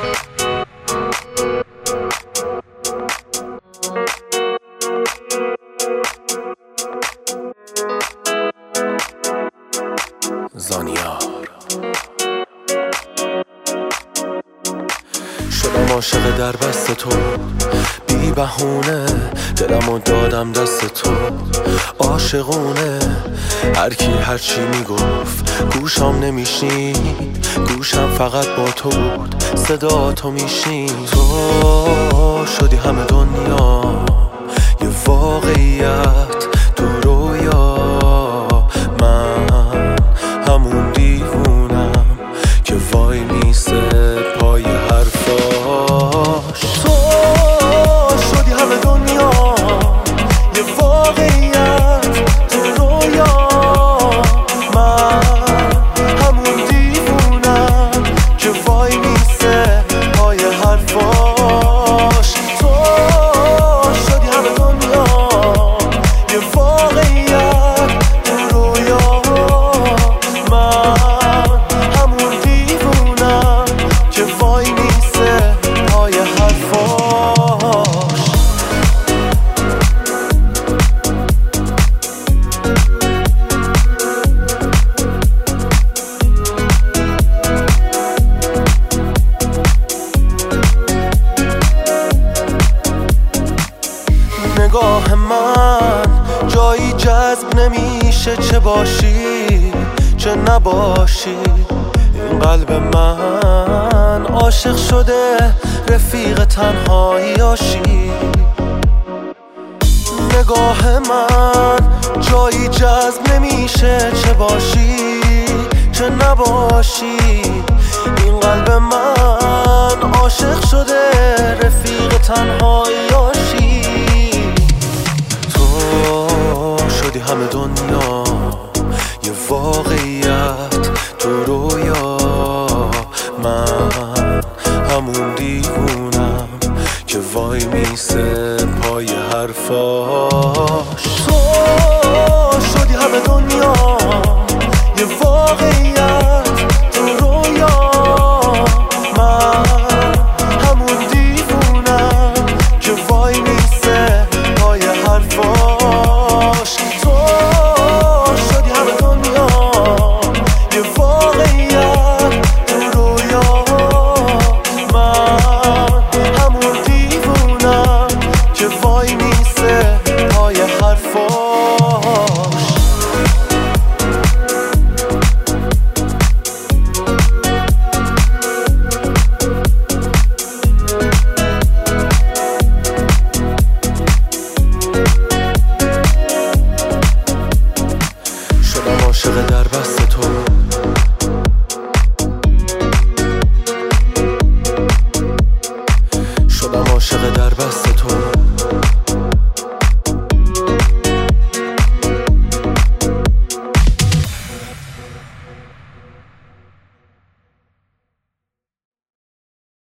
زانیار شدم عاشق در بست تو، بی بهونه دلمو دادم دست تو، عاشقونه هر کی هر چی میگفت گوشم نمیشنید، گوشم فقط با تو بود، صدا تو میشنید. تو شدی همه دنیا یه واقعیت تو رویا، من همون دیوونم که وای میسه پای حرفاش. تو شدی همه دنیا یه واقعیت تو رویا، من همون دیوونم که وای میسه پای حرفاش. تو شدی همه دنیا یه واقعیت تو رویا، من همون دیوونم که وای میسه پای حرفاش. نگاه من جایی جذب نمیشه، چه باشی چه نباشی. این قلب من عاشق شده رفیق تنهاییاشی. نگاه من جایی جذب نمیشه، چه باشی چه نباشی. این قلب من عاشق شده رفیق تنهاییاشی. شدی همه دنیا یه واقعیت تو رویا، من همون دیوونم که وای میسه پای حرفاش. تو شدی همه دنیا یه واقعیت تو رویا، من همون دیوونم که وای میسه پای حرفاش. تو شدی همه دنیا یه واقعیت تو رویا، من همون دیوونم که وای میسه پای حرفاش. شدم عاشق